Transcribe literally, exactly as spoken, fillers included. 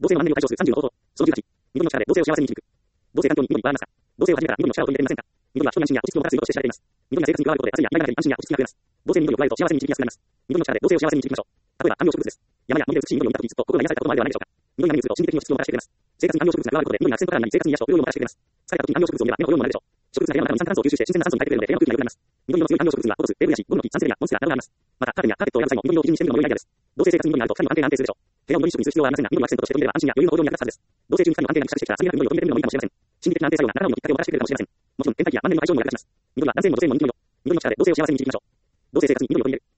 同性の満年を解消するさんじゅうの方法。そのじゅうはち。緑の力で同性を幸せに導く。同性性環境に緑はありますか？同性を始めたら緑の力を取り入れていませんか？緑は人の安心や落ち着きをもたらす色として知られています。緑が生活に加わることで、暑いや意外な中に安心や落ち着きが増えます。同性に緑を加えると幸せに導きやすくなります。緑の力で同性を幸せに導きましょう。例えば、観葉植物です。山や森で美しい緑を見たときずっと心が癒されたこともあるではないでしょうか。緑が目に映ると心理的に落ち着きをもたらしてくれます。生活に観葉植物が加わることで、緑がアクセントカラーになり、生活に癒しと潤いをもたらしてくれます。疲れた時に観葉植物を見れば目の保養にもなるでしょう。植物が部屋の中の二酸化炭素を吸収して新鮮な酸素に変えてくれるので、部屋の空気が良くなります。緑の強い観葉植物には、ポトス、ベルヤシ、ゴムノキ、サンセベリア、モンステラなどがあります。また、カーテンやカーペットを選ぶ際も緑色を基準にしてみるのも良いアイデアです。同性生活に緑があると、光も安定が安定するでしょう。部屋を緑一色にする必要はありませんが、緑をアクセントとして取り入れれば安心や余裕の向上に役立つはずです。同性中に光の安定が付着してきたら、次になく緑を取り入れてみるのもいいかもしれません。心理的な安定作用が仲直りのきっかけをもたらしてくれるかもしれません。心理的な安定作用は男性も女性も人気の色。緑は男性も女性も人気の色。緑の力で同性を幸せに導きましょう。同性生活に緑を取り入れる。